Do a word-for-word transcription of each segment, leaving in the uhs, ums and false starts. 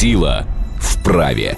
Сила в праве.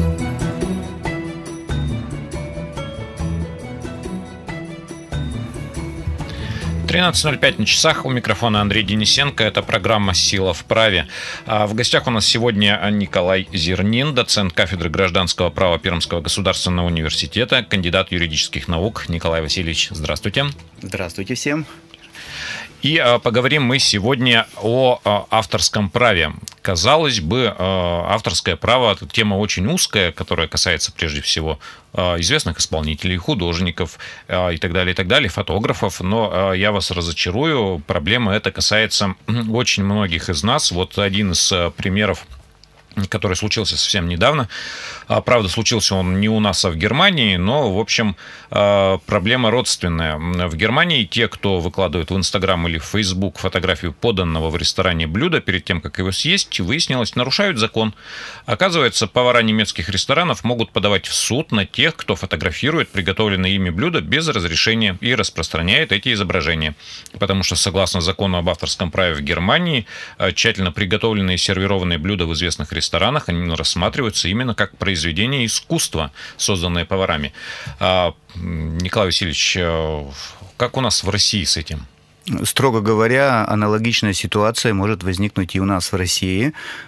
тринадцать ноль пять на часах. У микрофона Андрей Денисенко. Это программа «Сила в праве». В гостях у нас сегодня Николай Зернин, доцент кафедры гражданского права Пермского государственного университета, кандидат юридических наук. Николай Васильевич, здравствуйте. Здравствуйте всем. И поговорим мы сегодня о авторском праве. Казалось бы, авторское право – это тема очень узкая, которая касается прежде всего известных исполнителей, художников и так далее, и так далее, фотографов. Но я вас разочарую, проблема эта касается очень многих из нас. Вот один из примеров, который случился совсем недавно. Правда, случился он не у нас, а в Германии, но, в общем, проблема родственная. В Германии те, кто выкладывает в Инстаграм или в Фейсбук фотографию поданного в ресторане блюда перед тем, как его съесть, выяснилось, нарушают закон. Оказывается, повара немецких ресторанов могут подавать в суд на тех, кто фотографирует приготовленные ими блюда без разрешения и распространяет эти изображения. Потому что, согласно закону об авторском праве в Германии, тщательно приготовленные и сервированные блюда в известных ресторанах ресторанах, они рассматриваются именно как произведение искусства, созданное поварами. Николай Васильевич, как у нас в России с этим? Строго говоря, аналогичная ситуация может возникнуть и у нас в России,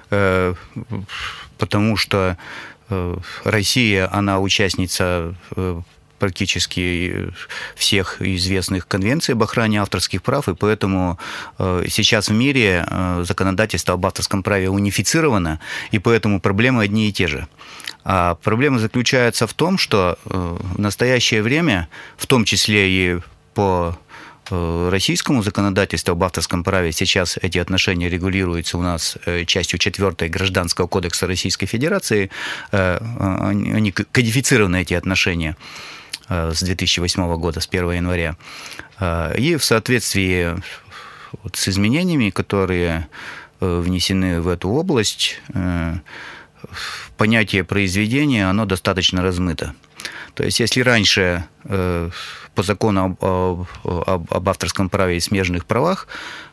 потому что Россия, она участница практически всех известных конвенций об охране авторских прав, и поэтому сейчас в мире законодательство об авторском праве унифицировано, и поэтому проблемы одни и те же. А проблема заключается в том, что в настоящее время, в том числе и по российскому законодательству об авторском праве, сейчас эти отношения регулируются у нас частью четвёртой Гражданского кодекса Российской Федерации, они кодифицированы, эти отношения, с две тысячи восьмого года, с первого января. И в соответствии вот с изменениями, которые внесены в эту область, понятие произведения, оно достаточно размыто. То есть, если раньше по закону об, об, об авторском праве и смежных правах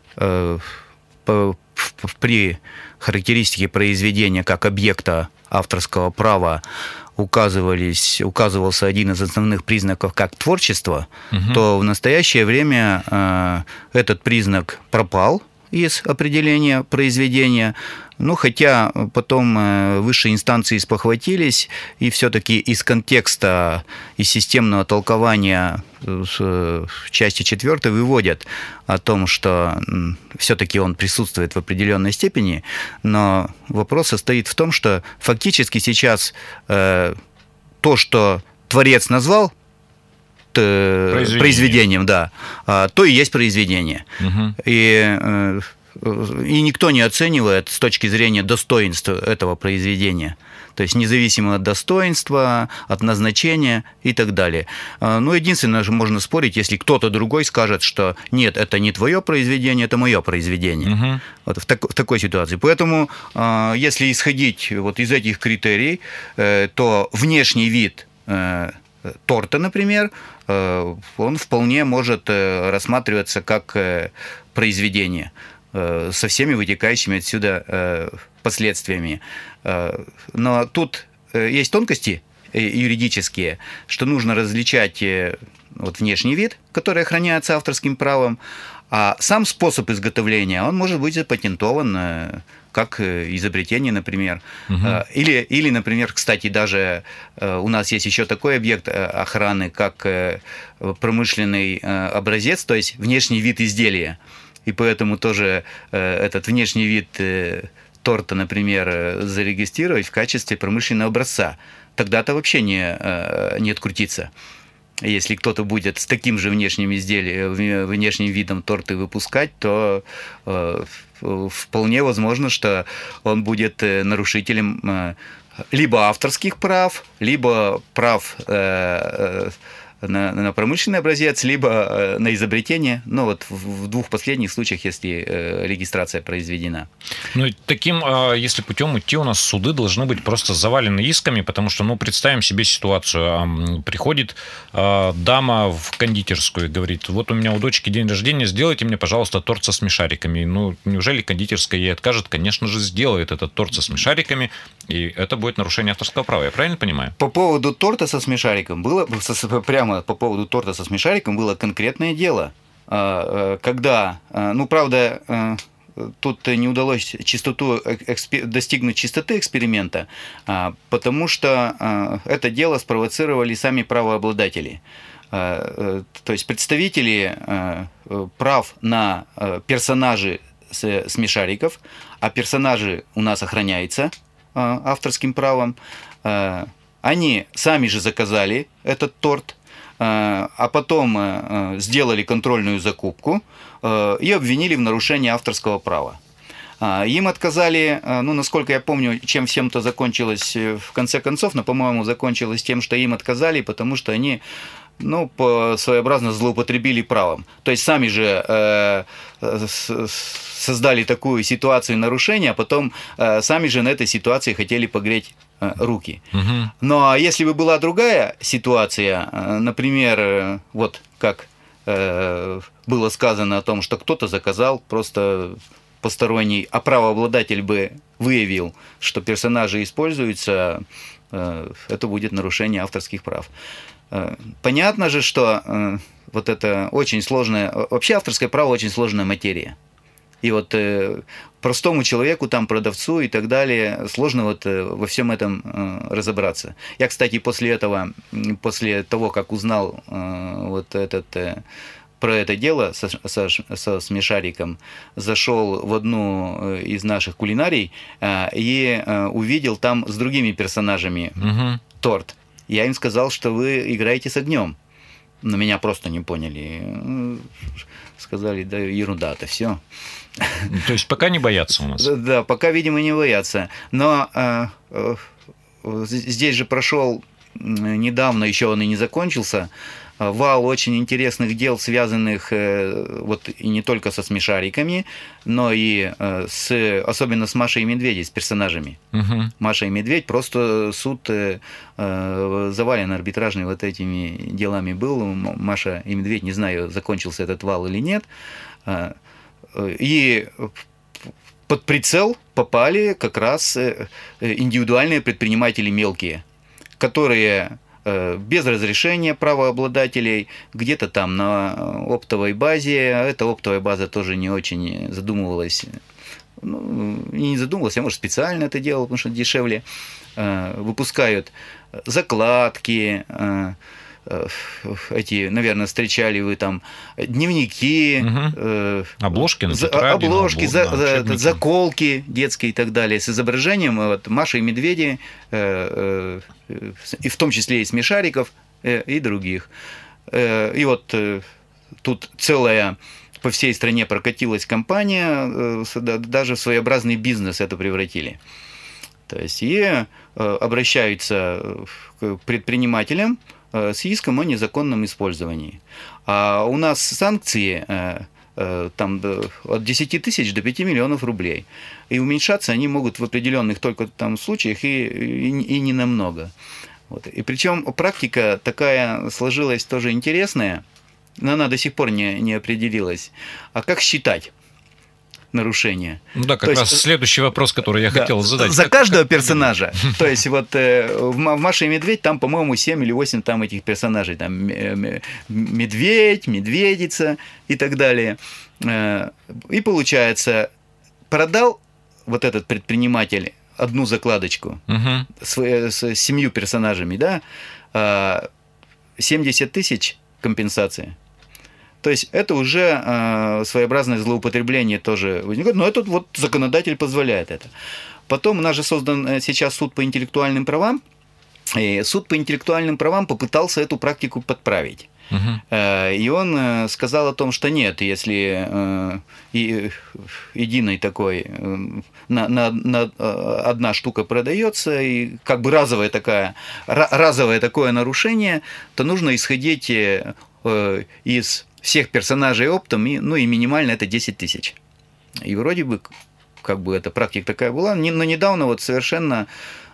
при характеристике произведения как объекта авторского права указывались, указывался один из основных признаков как творчество, угу. то в настоящее время э, этот признак пропал из определения произведения. Ну, хотя потом э, высшие инстанции спохватились, и все-таки из контекста, из системного толкования в части четвёртой выводят о том, что все-таки он присутствует в определенной степени, но вопрос состоит в том, что фактически сейчас э, то, что творец назвал произведением, произведением да, то и есть произведение. Угу. И э, И никто не оценивает с точки зрения достоинства этого произведения. То есть независимо от достоинства, от назначения и так далее. Но единственное, можно спорить, если кто-то другой скажет, что нет, это не твое произведение, это мое произведение. Угу. Вот в, так, в такой ситуации. Поэтому, если исходить вот из этих критерий, то внешний вид торта, например, он вполне может рассматриваться как произведение со всеми вытекающими отсюда последствиями. Но тут есть тонкости юридические, что нужно различать вот внешний вид, который охраняется авторским правом, а сам способ изготовления, он может быть запатентован как изобретение, например. Угу. Или, или, например, кстати, даже у нас есть еще такой объект охраны, как промышленный образец, то есть внешний вид изделия. И поэтому тоже этот внешний вид торта, например, зарегистрировать в качестве промышленного образца. Тогда-то вообще не, не открутиться. Если кто-то будет с таким же внешним изделием, внешним видом торты выпускать, то э, вполне возможно, что он будет нарушителем э, либо авторских прав, либо прав э, на, на промышленный образец, либо на изобретение, ну вот в, в двух последних случаях, если э, регистрация произведена. Ну, таким, если путем идти, у нас суды должны быть просто завалены исками, потому что, ну, представим себе ситуацию. Приходит дама в кондитерскую и говорит: вот у меня у дочки день рождения, сделайте мне, пожалуйста, торт со смешариками. Ну, неужели кондитерская ей откажет? Конечно же, сделает этот торт со смешариками, и это будет нарушение авторского права. Я правильно понимаю? По поводу торта со смешариком было, прямо по поводу торта со смешариком было конкретное дело. Когда, ну, правда, тут не удалось чистоту, достигнуть чистоты эксперимента, потому что это дело спровоцировали сами правообладатели. То есть представители прав на персонажи смешариков, а персонажи у нас охраняются авторским правом, они сами же заказали этот торт, а потом сделали контрольную закупку и обвинили в нарушении авторского права. Им отказали, ну, насколько я помню, чем всем-то закончилось в конце концов, но, по-моему, закончилось тем, что им отказали, потому что они, ну, своеобразно злоупотребили правом. То есть сами же э, создали такую ситуацию нарушения, а потом э, сами же на этой ситуации хотели погреть э, руки. Угу. Ну, а если бы была другая ситуация, э, например, э, вот как э, было сказано о том, что кто-то заказал просто посторонний, а правообладатель бы выявил, что персонажи используются, э, это будет нарушение авторских прав. Понятно же, что вот это очень сложная... Вообще авторское право очень сложная материя. И вот простому человеку, там, продавцу и так далее, сложно вот во всем этом разобраться. Я, кстати, после этого, после того, как узнал вот этот... про это дело со, со, со смешариком, зашел в одну из наших кулинарий и увидел там с другими персонажами угу. торт. Я им сказал, что вы играете с огнем. Но меня просто не поняли. Сказали: да ерунда, это все. То есть пока не боятся у нас? Да, пока, видимо, не боятся. Но э, э, здесь же прошел недавно, еще он и не закончился, вал очень интересных дел, связанных вот и не только со смешариками, но и с, особенно с Машей и Медведей, с персонажами. Угу. Маша и Медведь, просто суд завален арбитражный вот этими делами был. Маша и Медведь, не знаю, закончился этот вал или нет. И под прицел попали как раз индивидуальные предприниматели мелкие, которые без разрешения правообладателей, где-то там на оптовой базе, эта оптовая база тоже не очень задумывалась, ну, не задумывалась, а может специально это делала, потому что дешевле, выпускают закладки, эти, наверное, встречали вы там дневники, угу. э, обложки, на тетради, обложки, за, за, заколки детские и так далее с изображением вот, Маши и Медведи, э, э, и в том числе и смешариков э, и других. Э, и вот э, тут целая по всей стране прокатилась кампания, э, даже в своеобразный бизнес это превратили. То есть и э, обращаются к предпринимателям с иском о незаконном использовании. А у нас санкции там, от десяти тысяч до пяти миллионов рублей. И уменьшаться они могут в определенных только там случаях и, и, и не намного. Вот. И причем практика такая сложилась тоже интересная, но она до сих пор не, не определилась. А как считать нарушения? Ну да, как то раз есть, следующий вопрос, который я да, хотел задать. За как, каждого как... персонажа. То есть вот в «Маша и Медведь» там, по-моему, семь или восемь там этих персонажей. Там медведь, медведица и так далее. И получается, продал вот этот предприниматель одну закладочку угу. с, с семью персонажами, да, семьдесят тысяч компенсации. То есть это уже э, своеобразное злоупотребление тоже возникает, но этот вот законодатель позволяет это. Потом у нас же создан сейчас суд по интеллектуальным правам, и суд по интеллектуальным правам попытался эту практику подправить. Угу. И он сказал о том, что нет, если единой такой на, на, на одна штука продается, и как бы разовое, такая, разовое такое нарушение, то нужно исходить из всех персонажей оптом, и, ну и минимально это десять тысяч. И вроде бы, как бы эта практика такая была, но недавно вот совершенно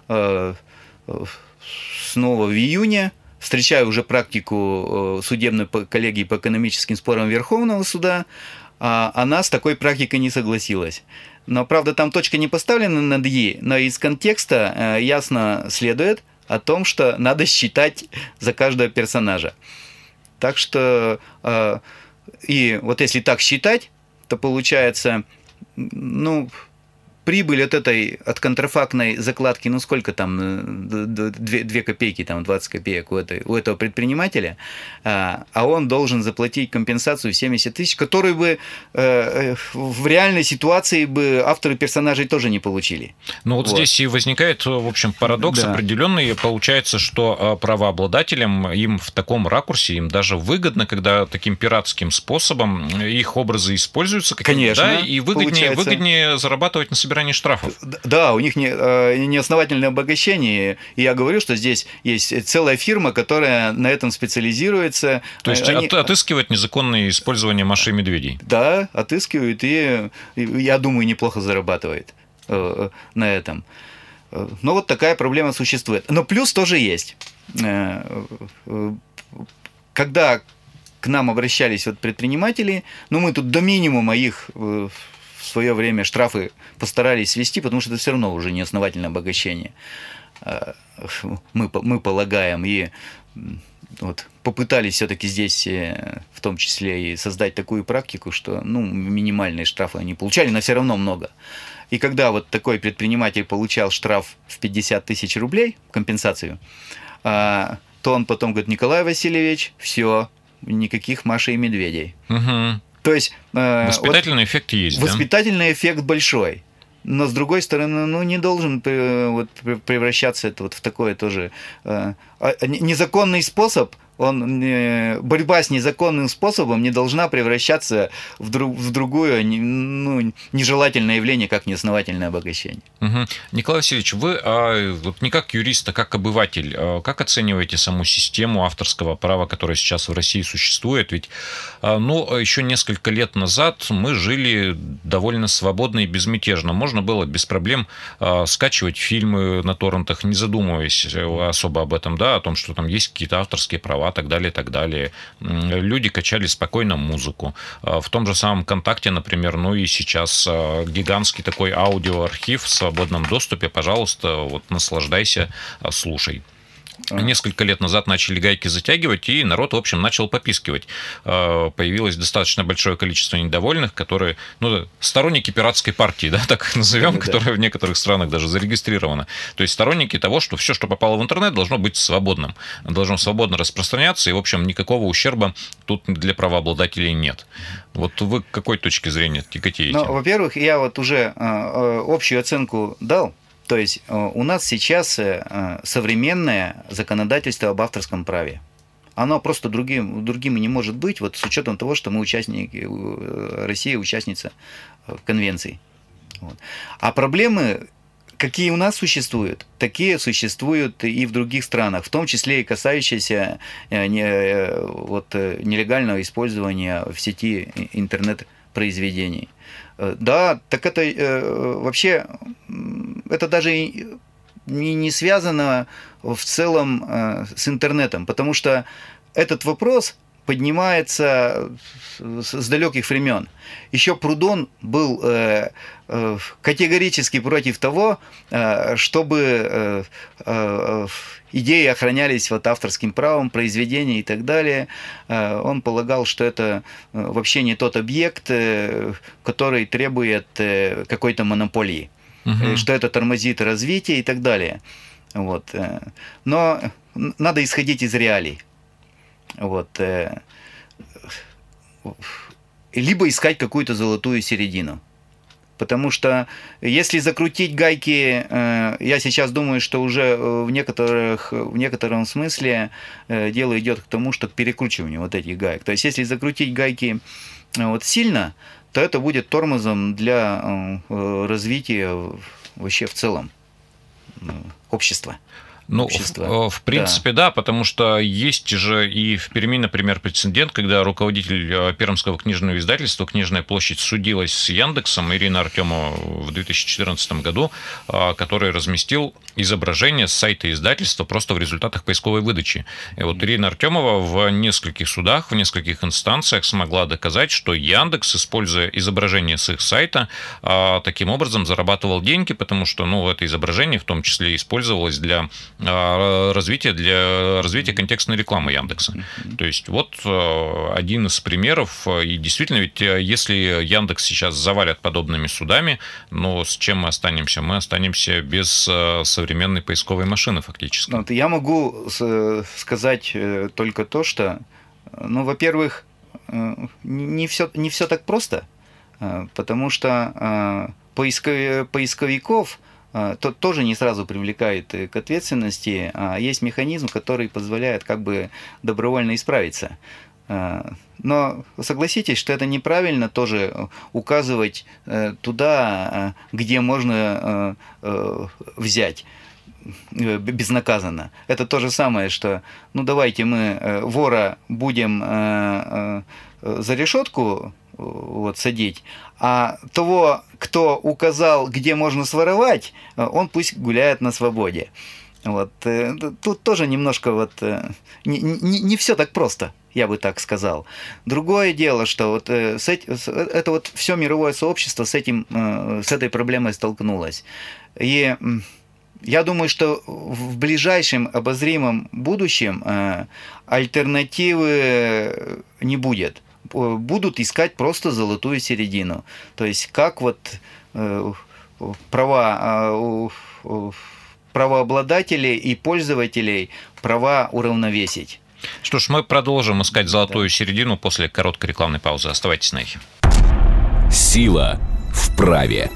снова в июне встречаю уже практику судебной коллегии по экономическим спорам Верховного суда, а она с такой практикой не согласилась. Но, правда, там точка не поставлена над «и», но из контекста ясно следует о том, что надо считать за каждого персонажа. Так что, и вот если так считать, то получается, ну, прибыль от этой, от контрафактной закладки, ну сколько там, две копейки, там двадцать копеек у, этой, у этого предпринимателя, а он должен заплатить компенсацию семьдесят тысяч, которую бы в реальной ситуации бы авторы персонажей тоже не получили. Ну вот, вот здесь и возникает, в общем, парадокс да. определенный. Получается, что правообладателям им в таком ракурсе, им даже выгодно, когда таким пиратским способом их образы используются, конечно, да, и выгоднее, выгоднее зарабатывать на собирании штрафов. Да, у них не, неосновательное обогащение. И я говорю, что здесь есть целая фирма, которая на этом специализируется. То есть Они... отыскивать незаконное использование Маши и медведей. Да, отыскивают и, я думаю, неплохо зарабатывает на этом. Но вот такая проблема существует. Но плюс тоже есть. Когда к нам обращались вот предприниматели, ну мы тут до минимума их в свое время штрафы постарались свести, потому что это все равно уже неосновательное обогащение. Мы, мы полагаем, и вот попытались все-таки здесь, в том числе, и создать такую практику, что ну, минимальные штрафы они получали, но все равно много. И когда вот такой предприниматель получал штраф в пятьдесят тысяч рублей, компенсацию, то он потом говорит: Николай Васильевич, все, никаких Маши и медведей. Угу. То есть, воспитательный вот, эффект есть, воспитательный да? эффект большой. Но, с другой стороны, ну, не должен вот, превращаться это вот в такое тоже незаконный способ. Он, борьба с незаконным способом не должна превращаться в, друг, в другое ну, нежелательное явление, как неосновательное обогащение. Угу. Николай Васильевич, вы а, вот не как юрист, а как обыватель, а как оцениваете саму систему авторского права, которая сейчас в России существует? Ведь а, ну, еще несколько лет назад мы жили довольно свободно и безмятежно. Можно было без проблем а, скачивать фильмы на торрентах, не задумываясь особо об этом, да, о том, что там есть какие-то авторские права, так далее, так далее. Люди качали спокойно музыку. В том же самом ВКонтакте, например, ну и сейчас гигантский такой аудиоархив в свободном доступе. Пожалуйста, вот наслаждайся, слушай. Несколько лет назад начали гайки затягивать, и народ, в общем, начал попискивать. Появилось достаточно большое количество недовольных, которые, ну, сторонники пиратской партии, да, так их назовем, да, которая да. в некоторых странах даже зарегистрирована. То есть сторонники того, что все, что попало в интернет, должно быть свободным, должно свободно распространяться, и, в общем, никакого ущерба тут для правообладателей нет. Вот вы к какой точке зрения тяготеете? Ну, во-первых, я вот уже общую оценку дал. То есть у нас сейчас современное законодательство об авторском праве. Оно просто другим, другим и не может быть, вот с учетом того, что мы участники, Россия участница конвенции. Вот. А проблемы, какие у нас существуют, такие существуют и в других странах, в том числе и касающиеся вот, нелегального использования в сети интернет-произведений. Да, так это э, вообще, это даже не, не связано в целом э, с интернетом, потому что этот вопрос поднимается с, с далеких времен. Еще Прудон был э, э, категорически против того, э, чтобы э, э, идеи охранялись вот авторским правом, произведения и так далее. Э, он полагал, что это вообще не тот объект, э, который требует э, какой-то монополии, угу. что это тормозит развитие и так далее. Вот. Но надо исходить из реалий. Вот. Либо искать какую-то золотую середину. Потому что если закрутить гайки я сейчас думаю, что уже в, некоторых, в некотором смысле дело идет к тому, что к перекручиванию вот этих гаек. То есть, если закрутить гайки вот сильно, то это будет тормозом для развития вообще в целом общества. Ну, общества. В, в принципе, да. да, потому что есть же и в Перми, например, прецедент, когда руководитель Пермского книжного издательства «Книжная площадь» судилась с Яндексом, Ирина Артемова, в две тысячи четырнадцатом году, который разместил изображение с сайта издательства просто в результатах поисковой выдачи. И вот Ирина Артемова в нескольких судах, в нескольких инстанциях смогла доказать, что Яндекс, используя изображение с их сайта, таким образом зарабатывал деньги, потому что, ну, это изображение в том числе использовалось для развития, для развития контекстной рекламы Яндекса. То есть вот один из примеров. И действительно, ведь если Яндекс сейчас завалят подобными судами, но с чем мы останемся? Мы останемся без современной поисковой машины фактически. Вот я могу сказать только то, что, ну, во-первых, не все, не все так просто, потому что поисковиков то тоже не сразу привлекает к ответственности, а есть механизм, который позволяет как бы добровольно исправиться. Но согласитесь, что это неправильно тоже указывать туда, где можно взять безнаказанно. Это то же самое, что, ну, давайте мы вора будем за решетку вот садить, а того, кто указал, где можно своровать, он пусть гуляет на свободе. Вот. Тут тоже немножко вот не, не, не все так просто, я бы так сказал. Другое дело, что вот с этим, это вот все мировое сообщество с этим, с этой проблемой столкнулось. И я думаю, что в ближайшем обозримом будущем альтернативы не будет. Будут искать просто золотую середину. То есть как вот э, права э, правообладателей и пользователей права уравновесить. Что ж, мы продолжим искать золотую да. середину после короткой рекламной паузы. Оставайтесь на эхе. Сила в праве.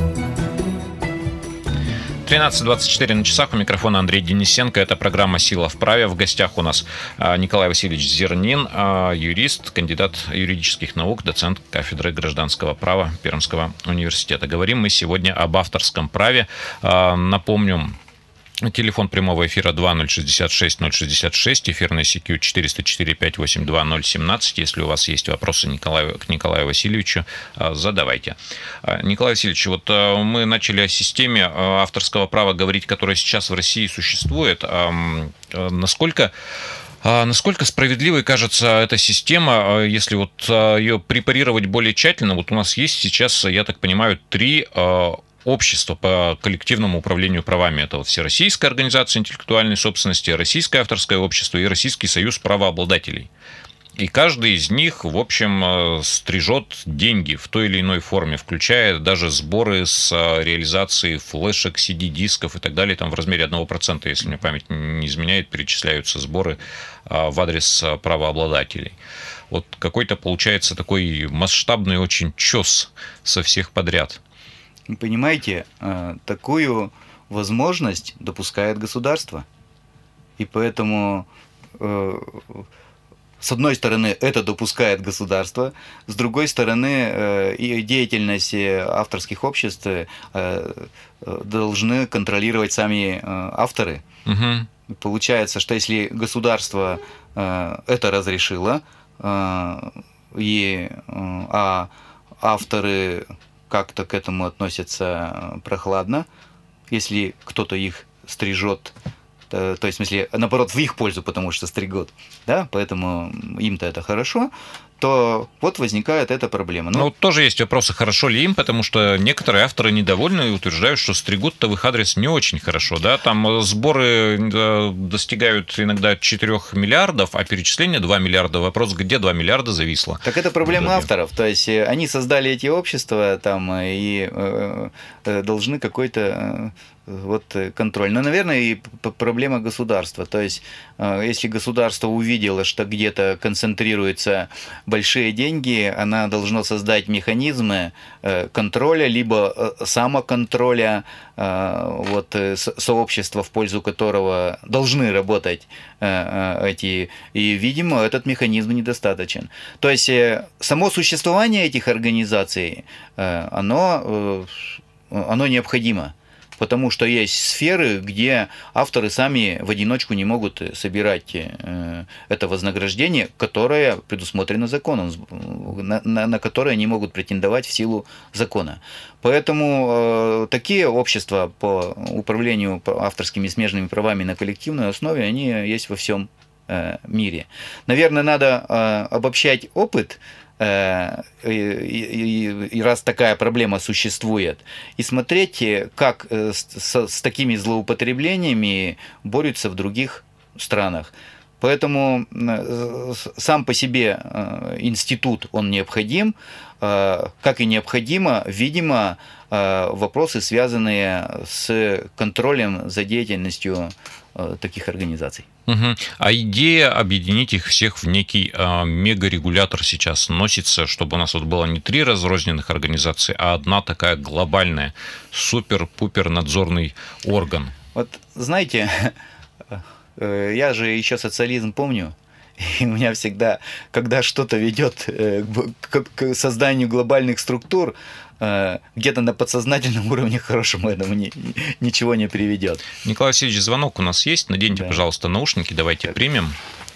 тринадцать двадцать четыре на часах, у микрофона Андрей Денисенко. Это программа «Сила в праве». В гостях у нас Николай Васильевич Зернин, юрист, кандидат юридических наук, доцент кафедры гражданского права Пермского университета. Говорим мы сегодня об авторском праве. Напомню, телефон прямого эфира два ноль шестьдесят шесть ноль шестьдесят шесть, эфирный си кью четыреста четыре пять восемь два ноль семнадцать. Если у вас есть вопросы Николаю, к Николаю Васильевичу, задавайте. Николай Васильевич, вот мы начали о системе авторского права говорить, которая сейчас в России существует. Насколько... Насколько справедливой кажется эта система, если вот ее препарировать более тщательно? Вот у нас есть сейчас, я так понимаю, три общество по коллективному управлению правами. Это вот Всероссийская организация интеллектуальной собственности, Российское авторское общество и Российский союз правообладателей. И каждый из них, в общем, стрижет деньги в той или иной форме, включая даже сборы с реализации флешек, си ди-дисков и так далее. Там в размере одного процента, если мне память не изменяет, перечисляются сборы в адрес правообладателей. Вот какой-то получается такой масштабный очень чес со всех подряд. Понимаете, такую возможность допускает государство. И поэтому, с одной стороны, это допускает государство, с другой стороны, и деятельность авторских обществ должны контролировать сами авторы. Угу. Получается, что если государство это разрешило, и, а авторы как-то к этому относятся прохладно, если кто-то их стрижет, то, то есть, в смысле, наоборот, в их пользу, потому что стригут, да, поэтому им-то это хорошо, то вот возникает эта проблема. Ну, вот тоже есть вопросы, хорошо ли им, потому что некоторые авторы недовольны и утверждают, что стригут-то в их адрес не очень хорошо, да, там сборы достигают иногда четырёх миллиардов, а перечисление два миллиарда, вопрос, где два миллиарда зависло. Так это проблема да, авторов, то есть они создали эти общества там и должны какой-то вот контроль. Но, наверное, и проблема государства. То есть, если государство увидело, что где-то концентрируются большие деньги, оно должно создать механизмы контроля, либо самоконтроля вот, сообщества, в пользу которого должны работать эти. И, видимо, этот механизм недостаточен. То есть, само существование этих организаций, оно, оно необходимо. Потому что есть сферы, где авторы сами в одиночку не могут собирать это вознаграждение, которое предусмотрено законом, на, на, на которое они могут претендовать в силу закона. Поэтому такие общества по управлению авторскими смежными правами на коллективной основе, они есть во всем мире. Наверное, надо обобщать опыт, И, и, и раз такая проблема существует, и смотреть, как с, с такими злоупотреблениями борются в других странах. Поэтому сам по себе институт, он необходим, как и необходимо, видимо, вопросы, связанные с контролем за деятельностью таких организаций. Угу. А идея объединить их всех в некий а, мегарегулятор сейчас носится, чтобы у нас вот было не три разрозненных организации, а одна такая глобальная, супер-пупер надзорный орган. Вот знаете, я же еще социализм помню, и у меня всегда, когда что-то ведет к созданию глобальных структур, где-то на подсознательном уровне хорошему этому ни, ничего не приведет. Николай Васильевич, звонок у нас есть. Наденьте, да. пожалуйста, наушники, давайте так. примем.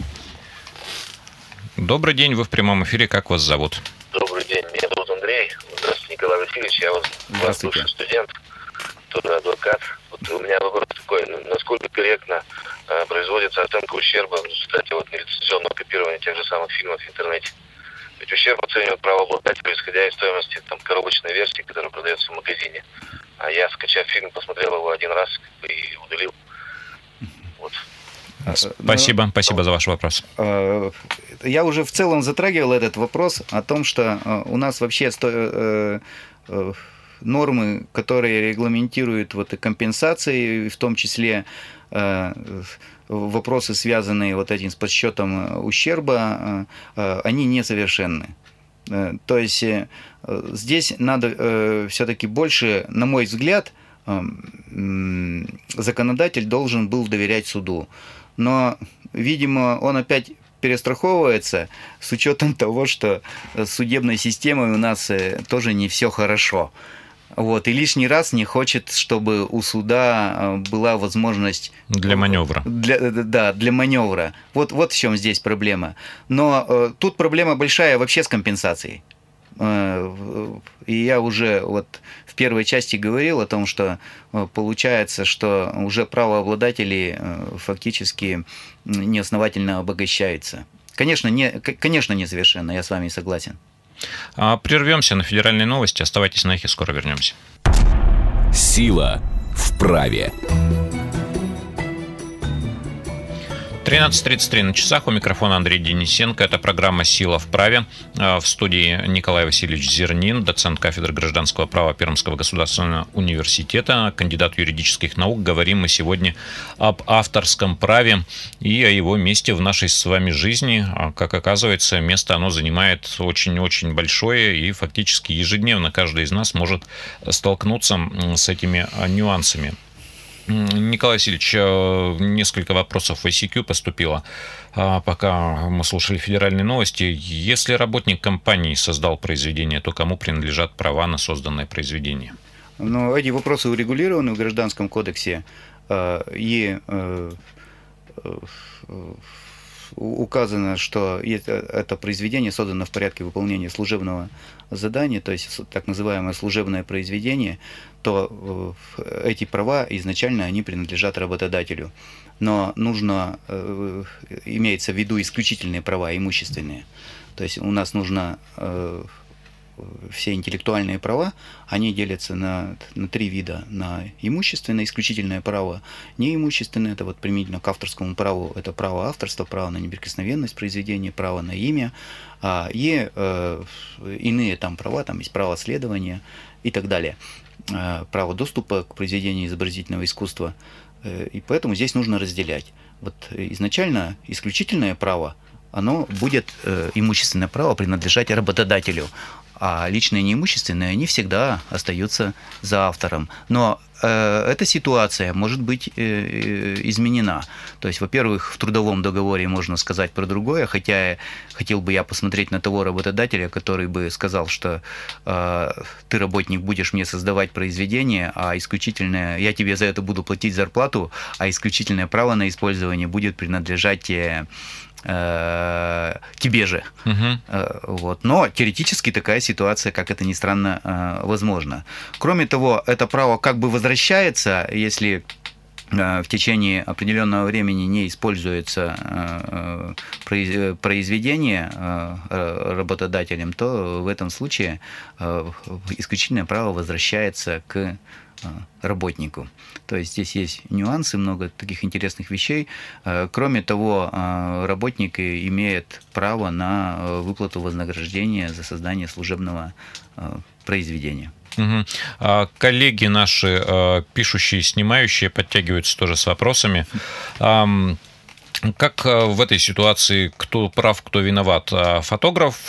Добрый день, вы в прямом эфире, как вас зовут? Добрый день, меня зовут Андрей. Здравствуйте, Николай Васильевич, я вас бывший студент, тоже адвокат. Вот у меня вопрос такой, насколько корректно э, производится оценка ущерба в результате вот нелицензионного копирования тех же самых фильмов в интернете? Ведь ущерб оценивает правообладатель, исходя из стоимости там, коробочной версии, которая продается в магазине. А я, скачав фильм, посмотрел его один раз и удалил. Вот. Спасибо, ну, спасибо за ваш вопрос. Я уже в целом затрагивал этот вопрос о том, что у нас вообще сто... нормы, которые регламентируют вот и компенсации, в том числе вопросы, связанные вот этим с подсчетом ущерба, они несовершенны. То есть здесь надо все-таки больше, на мой взгляд, законодатель должен был доверять суду. Но, видимо, он опять перестраховывается с учетом того, что с судебной системой у нас тоже не все хорошо. Вот, и лишний раз не хочет, чтобы у суда была возможность... Для маневра. Для, да, для маневра. Вот, вот в чем здесь проблема. Но э, тут проблема большая вообще с компенсацией. Э, и я уже вот в первой части говорил о том, что э, получается, что уже правообладатели э, фактически неосновательно обогащаются. Конечно, не, конечно, несовершенно, я с вами согласен. Прервемся на федеральные новости. Оставайтесь на эхе, скоро вернемся. Сила в праве. тринадцать тридцать три на часах. У микрофона Андрей Денисенко. Это программа «Сила в праве». В студии Николай Васильевич Зернин, доцент кафедры гражданского права Пермского государственного университета, кандидат юридических наук. Говорим мы сегодня об авторском праве и о его месте в нашей с вами жизни. Как оказывается, место оно занимает очень-очень большое, и фактически ежедневно каждый из нас может столкнуться с этими нюансами. Николай Васильевич, несколько вопросов в ай си кью поступило, пока мы слушали федеральные новости. Если работник компании создал произведение, то кому принадлежат права на созданное произведение? Ну, эти вопросы урегулированы в Гражданском кодексе, и указано, что это произведение создано в порядке выполнения служебного задания, то есть так называемое служебное произведение, то эти права изначально они принадлежат работодателю. Но нужно, имеется в виду исключительные права, имущественные. То есть у нас нужно все интеллектуальные права, они делятся на, на три вида. На имущественное, исключительное право, неимущественное, это вот применительно к авторскому праву, это право авторства, право на неприкосновенность произведения, право на имя, а, и э, иные там права, там есть право следования и так далее. право доступа к произведению изобразительного искусства. И поэтому здесь нужно разделять. Вот изначально исключительное право, оно будет, имущественное право, принадлежать работодателю, а личные неимущественные, они всегда остаются за автором. Но э, эта ситуация может быть э, изменена. То есть, во-первых, в трудовом договоре можно сказать про другое, хотя хотел бы я посмотреть на того работодателя, который бы сказал, что э, ты, работник, будешь мне создавать произведение, а исключительное, я тебе за это буду платить зарплату, а исключительное право на использование будет принадлежать э, тебе же. Uh-huh. Вот. Но теоретически такая ситуация, как это ни странно, возможна. Кроме того, это право как бы возвращается, если в течение определенного времени не используется произведение работодателем, то в этом случае исключительное право возвращается к работнику. То есть здесь есть нюансы, много таких интересных вещей. Кроме того, работник имеет право на выплату вознаграждения за создание служебного произведения. Угу. А коллеги наши, пишущие, снимающие, подтягиваются тоже с вопросами. Как в этой ситуации, кто прав, кто виноват? Фотограф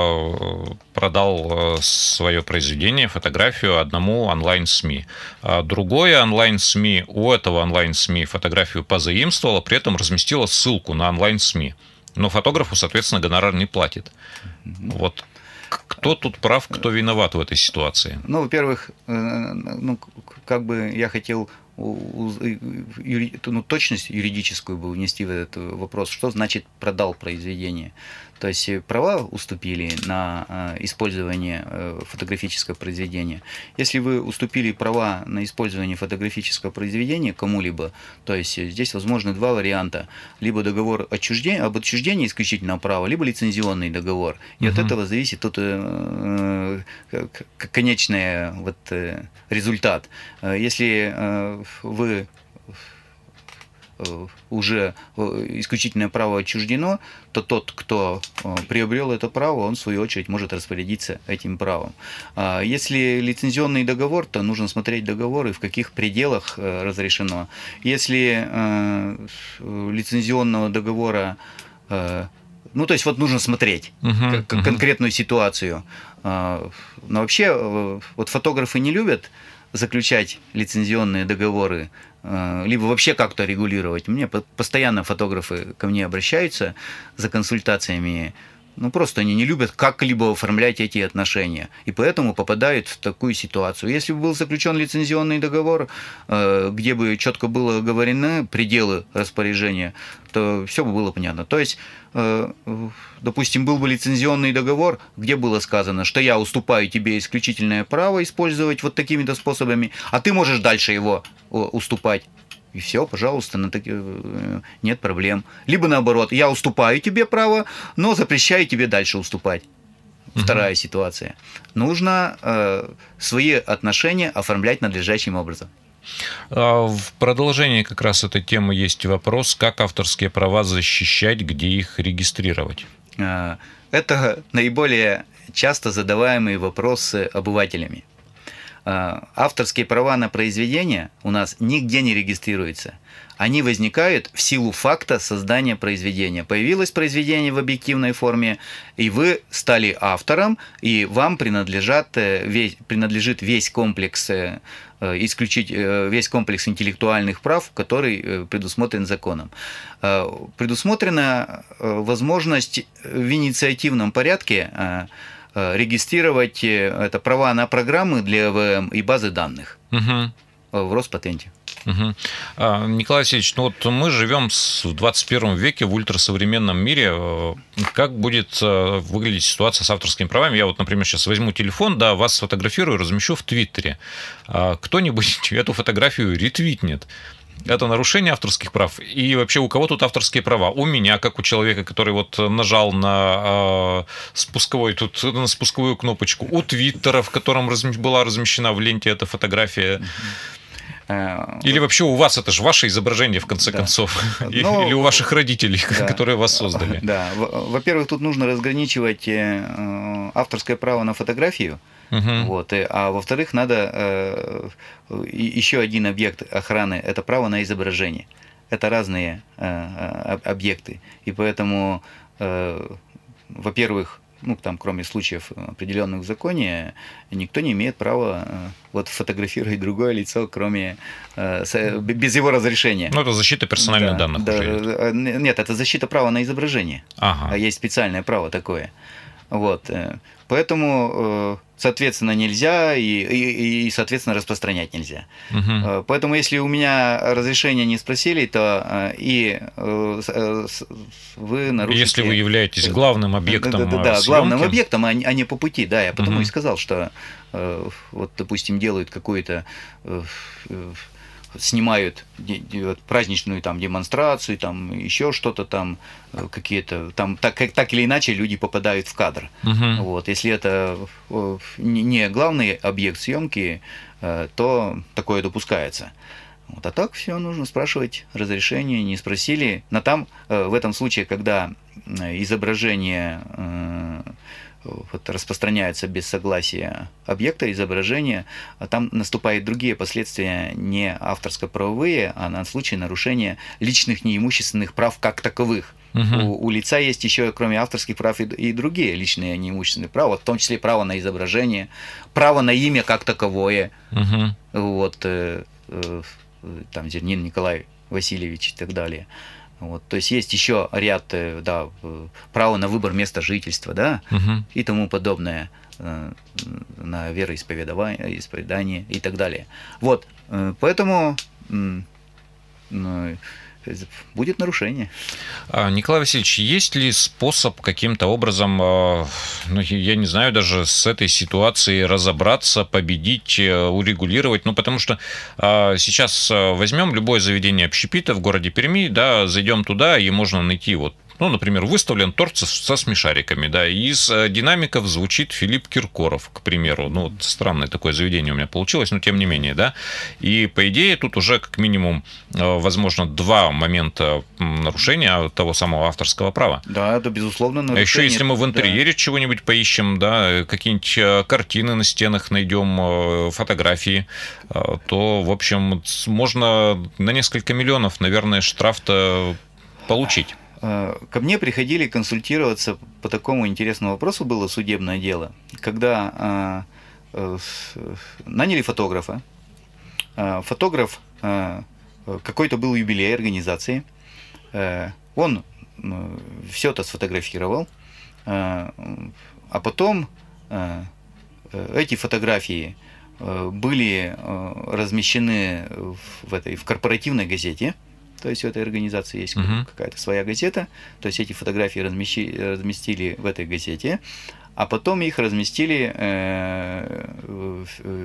продал свое произведение, фотографию одному онлайн-СМИ. Другое онлайн-СМИ у этого онлайн-СМИ фотографию позаимствовало, при этом разместило ссылку на онлайн-СМИ. Но фотографу, соответственно, гонорар не платит. Вот. Кто тут прав, кто виноват в этой ситуации? Ну, во-первых, ну, как бы я хотел ну, точность юридическую бы внести в этот вопрос. Что значит продал произведение? То есть права уступили на использование фотографического произведения. Если вы уступили права на использование фотографического произведения кому-либо, то есть здесь возможны два варианта. Либо договор отчуждения, об отчуждении исключительного права, либо лицензионный договор. И uh-huh. от этого зависит тот э, конечный вот, э, результат. Если э, вы уже исключительное право отчуждено, то тот, кто приобрел это право, он в свою очередь может распорядиться этим правом. Если лицензионный договор, то нужно смотреть договор и в каких пределах разрешено. Если лицензионного договора, ну то есть вот нужно смотреть uh-huh, uh-huh. конкретную ситуацию. Но вообще вот фотографы не любят заключать лицензионные договоры, либо вообще как-то регулировать. Мне постоянно фотографы ко мне обращаются за консультациями. Ну, просто они не любят как-либо оформлять эти отношения. И поэтому попадают в такую ситуацию. Если бы был заключен лицензионный договор, где бы четко было оговорены пределы распоряжения, то все бы было понятно. То есть, допустим, был бы лицензионный договор, где было сказано, что я уступаю тебе исключительное право использовать вот такими-то способами, а ты можешь дальше его уступать. И все, пожалуйста, на так... нет проблем. Либо наоборот, я уступаю тебе право, но запрещаю тебе дальше уступать. Вторая угу. ситуация. Нужно э, свои отношения оформлять надлежащим образом. В продолжении как раз этой темы есть вопрос, как авторские права защищать, где их регистрировать. Это наиболее часто задаваемые вопросы обывателями. Авторские права на произведения у нас нигде не регистрируются. Они возникают в силу факта создания произведения. Появилось произведение в объективной форме, и вы стали автором, и вам принадлежат, весь, принадлежит весь комплекс, исключить весь комплекс интеллектуальных прав, который предусмотрен законом. Предусмотрена возможность в инициативном порядке регистрировать это права на программы для ЭВМ и базы данных угу. в Роспатенте. Угу. Николай Васильевич, ну вот мы живем в двадцать первом веке в ультрасовременном мире. Как будет выглядеть ситуация с авторскими правами? Я вот, например, сейчас возьму телефон, да, вас сфотографирую, размещу в Твиттере. Кто-нибудь эту фотографию ретвитнет. Это нарушение авторских прав? И вообще, у кого тут авторские права? У меня, как у человека, который вот нажал на, э, спусковой, тут, на спусковую кнопочку. У Твиттера, в котором разм... была размещена в ленте эта фотография. Или вообще у вас это же ваше изображение, в конце да. концов, Но... или у ваших родителей, да. которые вас создали. Да, во-первых, тут нужно разграничивать авторское право на фотографию, угу. вот, а во-вторых, надо еще один объект охраны – это право на изображение. Это разные объекты, и поэтому, во-первых, ну, там, кроме случаев, определенных в законе, никто не имеет права вот, фотографировать другое лицо, кроме без его разрешения. Ну, это защита персональных да, данных. Да, уже. Нет, это защита права на изображение. Ага. Есть специальное право такое. Вот. Поэтому, соответственно, нельзя и, и, и соответственно, распространять нельзя. Угу. Поэтому, если у меня разрешения не спросили, то и вы нарушите... Если вы являетесь главным объектом да, да, да, да, главным объектом, а не по пути, да. Я потому угу. и сказал, что вот, допустим, делают какую-то... снимают праздничную там демонстрацию, там еще что-то там, какие-то там так, так или иначе люди попадают в кадр. Uh-huh. Вот, если это не главный объект съемки, то такое допускается. Вот, а так все нужно спрашивать разрешение, не спросили. Но там в этом случае, когда изображение вот, распространяется без согласия объекта изображения, а там наступают другие последствия, не авторско-правовые, а на случай нарушения личных неимущественных прав как таковых. Угу. У, у лица есть еще, кроме авторских прав, и, и другие личные неимущественные права, в том числе право на изображение, право на имя как таковое. Угу. Вот, э, э, там Зернин Николай Васильевич и так далее. Вот, то есть есть еще ряд, да, право на выбор места жительства, да, угу. и тому подобное, на вероисповедание, исповедание и так далее. Вот, поэтому будет нарушение. Николай Васильевич, есть ли способ каким-то образом, ну, я не знаю, даже с этой ситуацией разобраться, победить, урегулировать? Ну, потому что сейчас возьмем любое заведение общепита в городе Перми, да, зайдем туда, и можно найти вот, ну, например, выставлен торт со, со смешариками, да, и из динамиков звучит Филипп Киркоров, к примеру. Ну, вот странное такое заведение у меня получилось, но тем не менее, да. И, по идее, тут уже как минимум, возможно, два момента нарушения того самого авторского права. Да, это, безусловно, нарушение. А еще, если мы в интерьере да. чего-нибудь поищем, да, какие-нибудь картины на стенах найдем, фотографии, то, в общем, можно на несколько миллионов, наверное, штраф-то получить. Ко мне приходили консультироваться по такому интересному вопросу, было судебное дело, когда э, э, наняли фотографа. Э, фотограф, э, какой-то был юбилей организации, э, он э, все это сфотографировал, э, а потом э, эти фотографии э, были э, размещены в, этой, в корпоративной газете. То есть у этой организации есть uh-huh. какая-то своя газета, то есть эти фотографии размещи, разместили в этой газете, а потом их разместили э, в,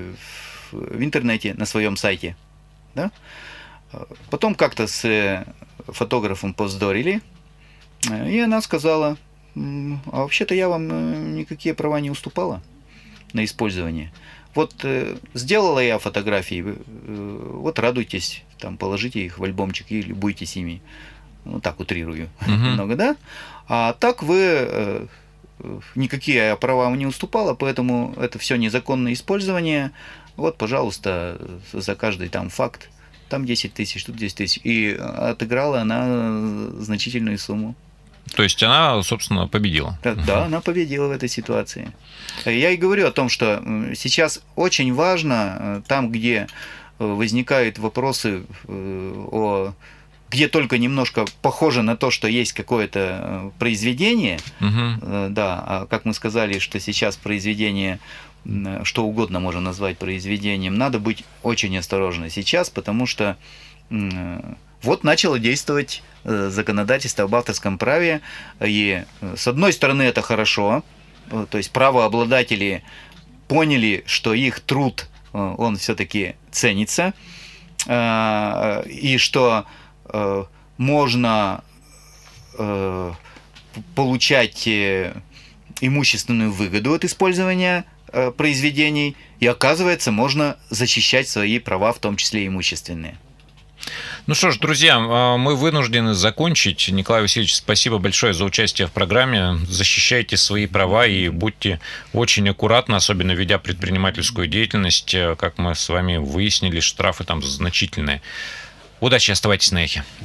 в интернете на своем сайте. Да? Потом как-то с фотографом повздорили, и она сказала, а вообще-то я вам никакие права не уступала на использование. Вот э, сделала я фотографии, э, вот радуйтесь, там, положите их в альбомчик и любуйтесь ими. Ну, так утрирую uh-huh. немного, да? А так вы э, никакие я права вам не уступала, поэтому это все незаконное использование. Вот, пожалуйста, за каждый там факт, там десять тысяч, тут десять тысяч. И отыграла она значительную сумму. То есть она, собственно, победила. Да, да, она победила в этой ситуации. Я и говорю о том, что сейчас очень важно, там, где возникают вопросы о... где только немножко похоже на то, что есть какое-то произведение, угу. да, а как мы сказали, что сейчас произведение, что угодно можно назвать произведением, надо быть очень осторожны сейчас, потому что вот начало действовать законодательство об авторском праве, и с одной стороны это хорошо, то есть правообладатели поняли, что их труд, он все-таки ценится, и что можно получать имущественную выгоду от использования э, произведений, и оказывается, можно защищать свои права, в том числе и имущественные. Ну что ж, друзья, мы вынуждены закончить. Николай Васильевич, спасибо большое за участие в программе. Защищайте свои права и будьте очень аккуратны, особенно ведя предпринимательскую деятельность. Как мы с вами выяснили, штрафы там значительные. Удачи, оставайтесь на эхе.